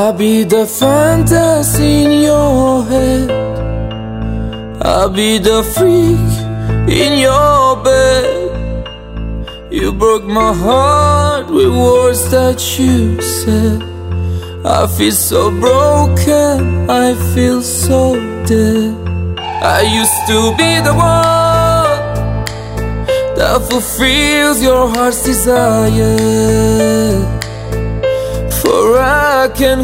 I'll be the fantasy in your head, I'll be the freak in your bed. You broke my heart with words that you said. I feel so broken, I feel so dead. I used to be the one that fulfills your heart's desire, for I can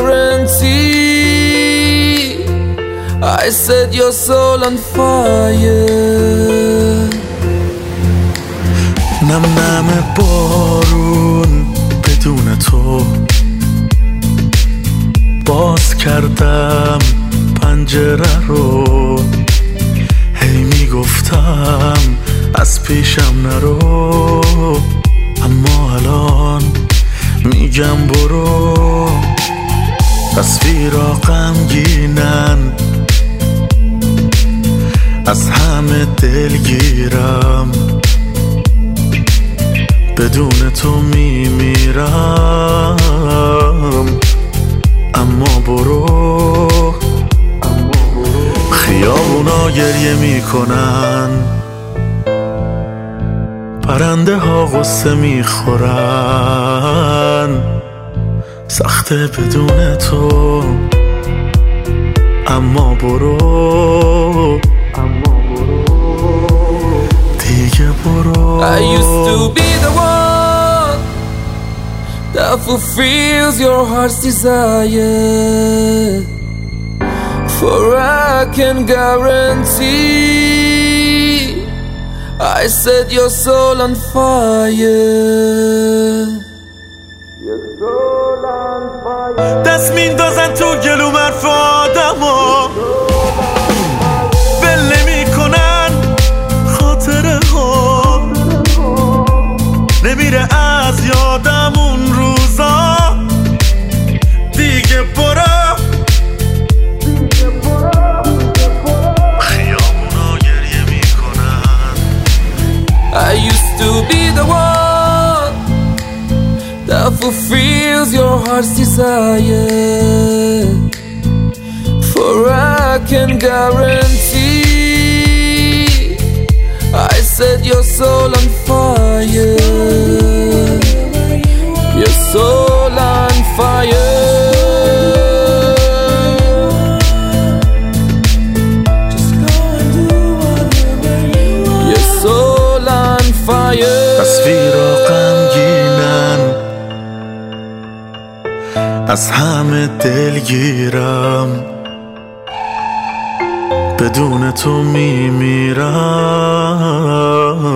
guarantee I set your soul on fire. نم نم بارون بدون تو، باز کردم پنجره رو، هی میگفتم از پیشم نرو، اما الان میگم برو. تصویرها غمگینن، از همه دلگیرم، بدون تو میمیرم، اما برو. خیابونا گریه میکنن، پرنده ها غصه میخورن، سخته بدون تو، اما برو دیگه برو. I used to be the one that fulfills your heart's desire, for I can guarantee I set your soul on fire. Your soul on fire. دست میندازن تو گلوم حرف آدما، ول نمیکنن خاطره ها، نمیره از یادم اون روزا. دیگه برو. خیابونا گریه میکنن. I used to be the one that fulfills your heart's desire, for I can guarantee I set your soul on fire. Your soul on fire. Just go and do whatever you want. Your soul on fire. تصویرها غمگینن، از همه دلگیرم، بدون تو میمیرم.